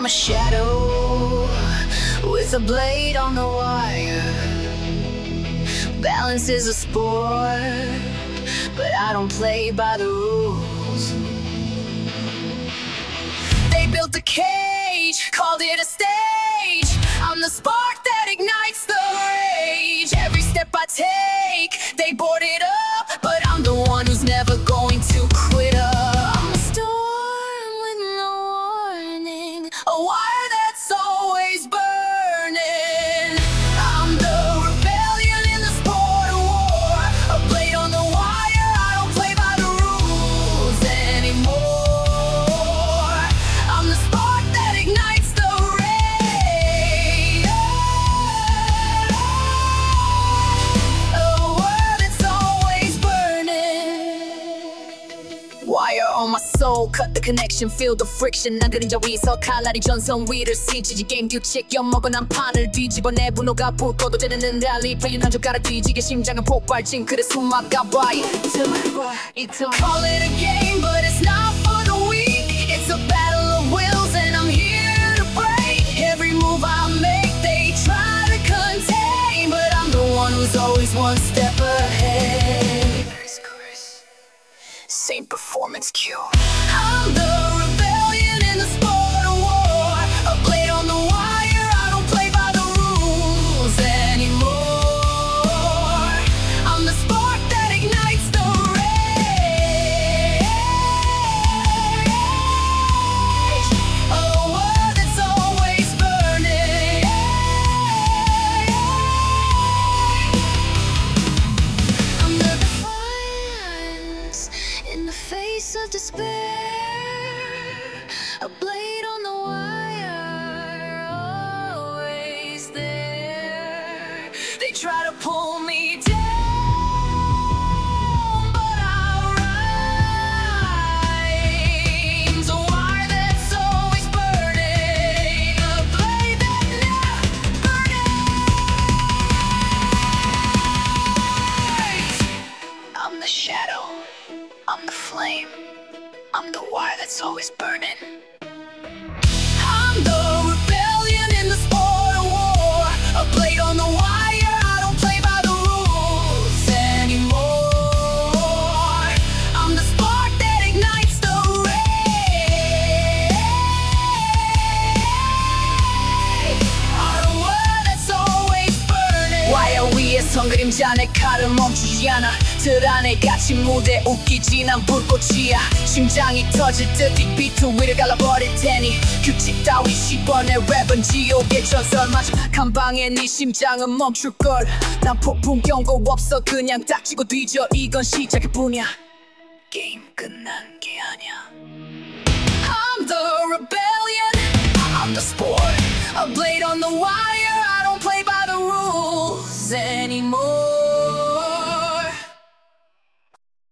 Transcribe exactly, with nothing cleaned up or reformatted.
I'm a shadow with a blade on the wire. Balance is a sport, but I don't play by the rules. They built a cage, called it a stage. I'm the spark that ignites the rage. Every step I take, they board it up, but I'm the one who's never going to quit up. I'm a storm with no warning, a wire that's always burning. I'm the rebellion in the sport of war, a blade on the wire. I don't play by the rules anymore. I'm the spark that ignites the rage, a wire that's always burning. Wire on my soul, cut the connection, feel the friction. 난 그림자 위서 칼날이 전선 위를 스치지. 게임 규칙 엿먹어 난 판을 뒤집어 내 분노가 붙고도 째르는 랠리. 플레이는 한 젓가락 뒤지게 심장은 폭발진. 그래 숨 막아봐. 이틀 이틀 Call it a game but it's not for the weak. It's a battle of wills and I'm here to break. Every move I make they try to contain, but I'm the one who's always one step ahead. Same performance cue. I'm the rebellion in the sport of war, a blade on the wire. I don't play by the rules anymore. I'm the spark that ignites the rage, a wire that's always burning. I'm the defiance in the face of despair, a blade on the wire, always there. They try to pull me down, but I rise, a wire that's always burning, a blade that never burns. I'm the shadow, I'm the flame, I'm the wire that's always burning. I'm the rebellion in the sport of war, a blade on the wire. I don't play by the rules anymore. I'm the spark that ignites the rage, a wire that's always burning. 와이어 위에선 그림자 내 칼을 멈추지 않아. 틀 안에 갇힌 무대 웃기지 난 불꽃이야. 심장이 터질 듯 이 비트 위를 갈라버릴 테니 규칙 따위 씹어 내 랩은 지옥의 전설. 마지막한 방에 네 심장은 멈출걸. 난 폭풍 경고 없어 그냥 닥치고 뒤져. 이건 시작일 뿐이야, 게임 끝난 게 아니야. I'm the rebellion, I'm the sport, a blade on the wire. I don't play by the rules anymore.